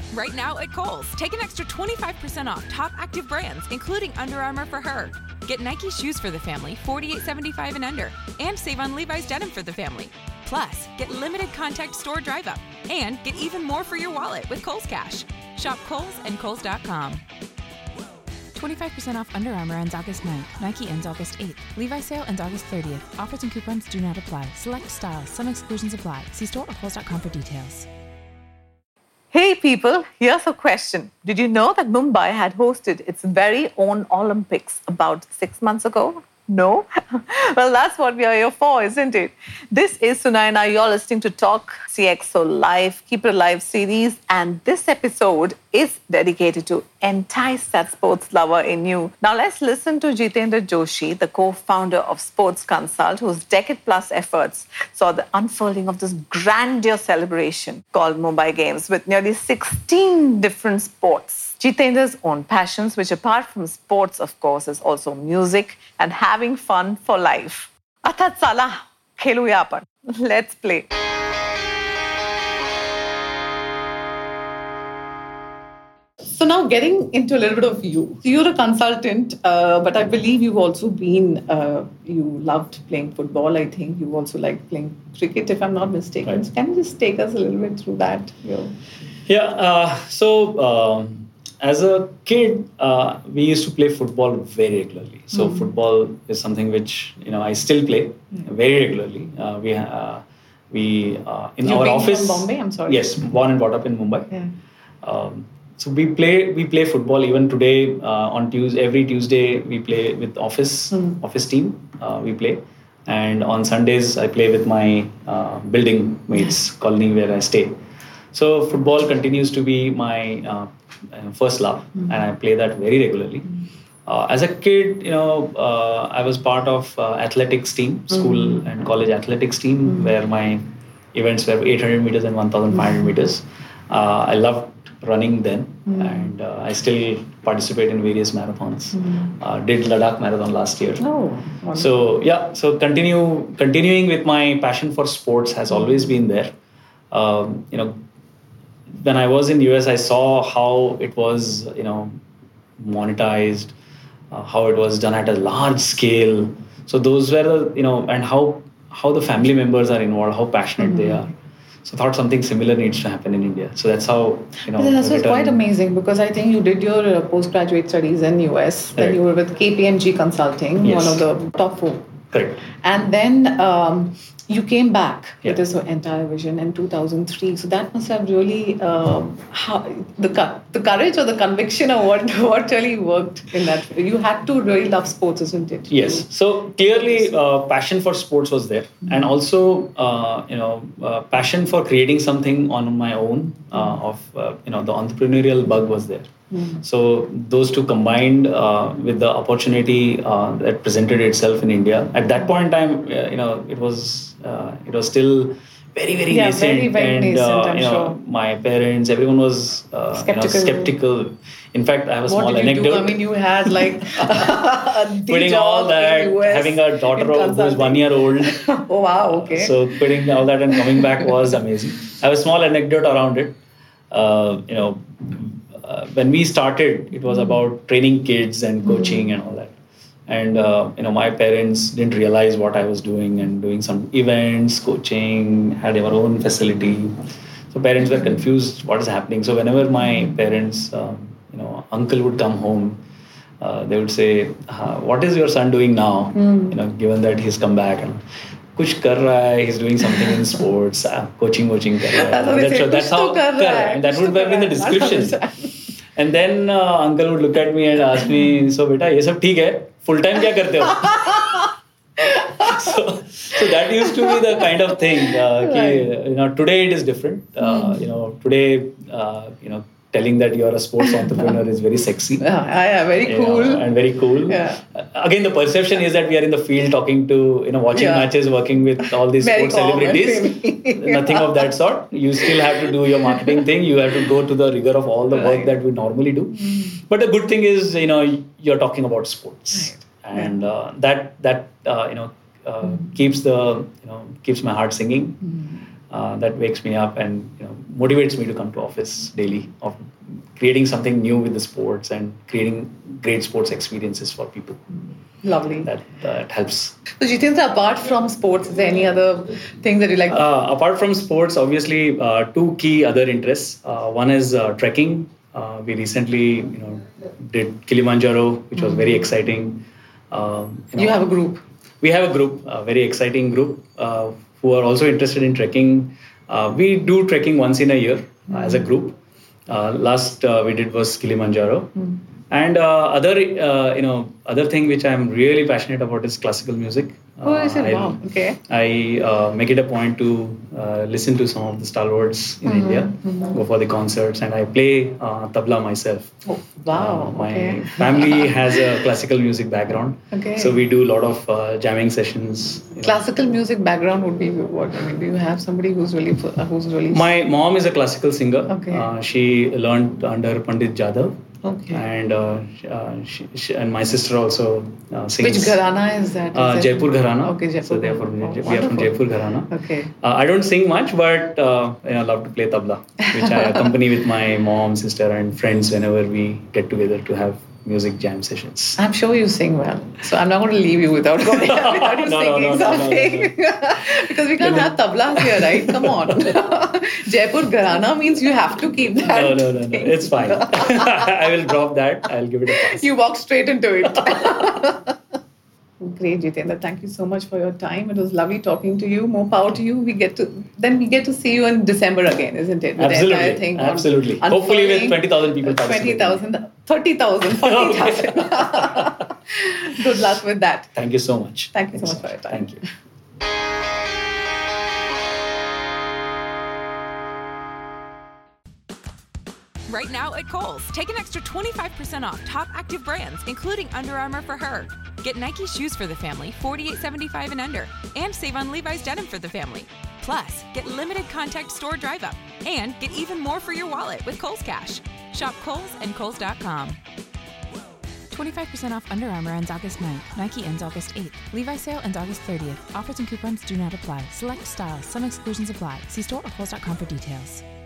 Right now at Kohl's, take an extra 25% off top active brands, including Under Armour for her. Get Nike shoes for the family, $48.75 and under, and save on Levi's denim for the family. Plus, get limited contact store drive-up, and get even more for your wallet with Kohl's Cash. Shop Kohl's and Kohl's.com. 25% off Under Armour ends August 9th. Nike ends August 8th. Levi's sale ends August 30th. Offers and coupons do not apply. Select styles. Some exclusions apply. See store or Kohl's.com for details. Hey people, here's a question. Did you know that Mumbai had hosted its very own Olympics about 6 months ago? No? Well, that's what we are here for, isn't it? This is Sunaina. You're listening to Talk CXO Live, Keep It Alive series, and this episode is dedicated to entice that sports lover in you. Now, let's listen to Jitendra Joshi, the co-founder of Sports Consult, whose decade-plus efforts saw the unfolding of this grandiose celebration called Mumbai Games with nearly 16 different sports. Jitendra's own passions, which apart from sports, of course, is also music and having fun for life. Athat Salah, kheluya apan. Let's play. So now getting into a little bit of you. So you're a consultant, but I believe you've also been, you loved playing football, I think. You also liked playing cricket, if I'm not mistaken. Right. Can you just take us a little bit through that? As a kid, we used to play football very regularly. So football is something which I still play very regularly. We in our office. From Bombay, I'm sorry. Yes, born and brought up in Mumbai. Yeah. So we play football even today. On every Tuesday we play with office team. We play, and on Sundays I play with my building mates, colony where I stay. So football continues to be my first love, and I play that very regularly. As a kid, I was part of athletics team, school and college athletics team, where my events were 800 meters and 1,500 meters. I loved running then, and I still participate in various marathons. Did Ladakh marathon last year. So continuing with my passion for sports has always been there. When I was in US, I saw how it was, monetized, how it was done at a large scale. So those were and how the family members are involved, how passionate they are. So I thought something similar needs to happen in India. So that's how, This was quite amazing, because I think you did your postgraduate studies in US. Then you were with KPMG Consulting, one of the top 4. Correct. And then you came back with this entire vision in 2003. So that must have really, the courage or the conviction or what really worked in that. You had to really love sports, isn't it? Yes. So clearly, passion for sports was there, and also passion for creating something on my own. The entrepreneurial bug was there. So those two combined with the opportunity that presented itself in India. At that point in time, it was still very, very nascent. Very nascent, I'm sure. My parents, everyone was skeptical. In fact, I have a small anecdote. I mean, you had like quitting all that, having a daughter who was 1 year old. Oh wow! Okay. So quitting all that and coming back was amazing. I have a small anecdote around it. When we started, it was about training kids and coaching and all that. And, my parents didn't realize what I was doing and doing some events, coaching, had our own facility. So parents were confused what is happening. So whenever my parents, uncle would come home, they would say, what is your son doing now? Given that he's come back. And, kuch kar raha hai, he's doing something in sports, coaching kar raha hai. That's how, and that would have been the description. And then uncle would look at me and ask me, so beta, ye sab theek hai, full time kya karte ho? So that used to be the kind of thing. Today it is different. Today, telling that you are a sports entrepreneur is very sexy. Yeah, very cool. And very cool. Yeah. Again, the perception is that we are in the field talking to, watching matches, working with all these sports celebrities. Nothing of that sort. You still have to do your marketing thing. You have to go to the rigor of all the work that we normally do. But the good thing is, you're talking about sports. Right. And that keeps my heart singing. that wakes me up and motivates me to come to office daily, of creating something new with the sports and creating great sports experiences for people. Lovely. That helps. So Jitendra, apart from sports, is there any other thing that you like? Apart from sports, obviously, two key other interests. One is trekking. We recently, did Kilimanjaro, which was very exciting. You have a group. We have a group, a very exciting group, who are also interested in trekking. We do trekking once in a year as a group. Last we did was Kilimanjaro. And other thing which I'm really passionate about is classical music. Is it? Wow. Okay. I make it a point to listen to some of the stalwarts in India, go for the concerts, and I play tabla myself. Oh, wow. My family has a classical music background. Okay. So we do a lot of jamming sessions. Classical music background would be what? I mean, do you have somebody who's really? My mom is a classical singer. Okay. She learned under Pandit Jadhav. Okay. And she and my sister also sings. Which gharana is that? Jaipur Gharana. Okay, Jaipur. So they are we are from Jaipur Gharana. Okay. I don't sing much, but I love to play tabla, which I accompany with my mom, sister, and friends whenever we get together to have music jam sessions. I'm sure you sing well, so I'm not going to leave you without you singing something. Because we can't have tablas here, right? Come on. Jaipur Gharana means you have to keep that. No. It's fine. I will drop that. I'll give it a pass. You walk straight into it. Great, Jitendra. Thank you so much for your time. It was lovely talking to you. More power to you. We get to see you in December again, isn't it? With Absolutely. the entire thing Absolutely. Hopefully with 20,000 people. 20,000, 30,000, 40,000. Good luck with that. Thank you so much. Thank you so much for your time. Thank you. Right now at Kohl's, take an extra 25% off top active brands, including Under Armour for her. Get Nike shoes for the family, $48.75 and under, and save on Levi's denim for the family. Plus, get limited contact store drive up, and get even more for your wallet with Kohl's Cash. Shop Kohl's and Kohl's.com. 25% off Under Armour ends August 9th. Nike ends August 8th. Levi's sale ends August 30th. Offers and coupons do not apply. Select styles. Some exclusions apply. See store or Kohl's.com for details.